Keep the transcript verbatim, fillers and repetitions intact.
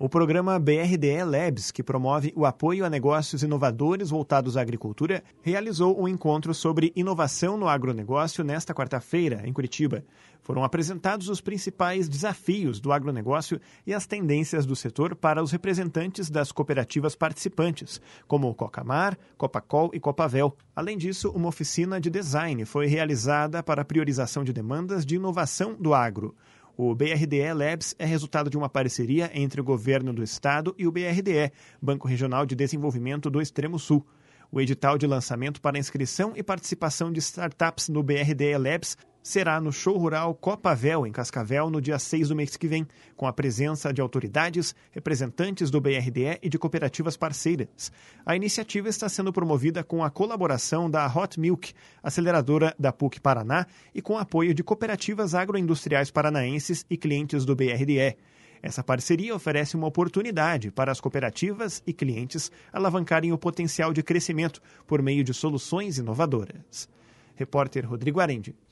O programa B R D E Labs, que promove o apoio a negócios inovadores voltados à agricultura, realizou um encontro sobre inovação no agronegócio nesta quarta-feira, em Curitiba. Foram apresentados os principais desafios do agronegócio e as tendências do setor para os representantes das cooperativas participantes, como Cocamar, Copacol e Copavel. Além disso, uma oficina de design foi realizada para a priorização de demandas de inovação do agro. O B R D E Labs é resultado de uma parceria entre o governo do estado e o B R D E, Banco Regional de Desenvolvimento do Extremo Sul. O edital de lançamento para inscrição e participação de startups no B R D E Labs será no Show Rural Copavel, em Cascavel, no dia seis do mês que vem, com a presença de autoridades, representantes do B R D E e de cooperativas parceiras. A iniciativa está sendo promovida com a colaboração da Hot Milk, aceleradora da P U C Paraná, e com apoio de cooperativas agroindustriais paranaenses e clientes do B R D E. Essa parceria oferece uma oportunidade para as cooperativas e clientes alavancarem o potencial de crescimento por meio de soluções inovadoras. Repórter Rodrigo Arendi.